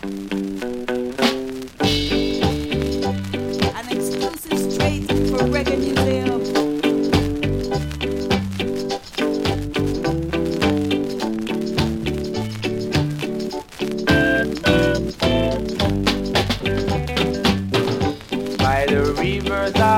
An exclusive straight for Reggae Museum. By the rivers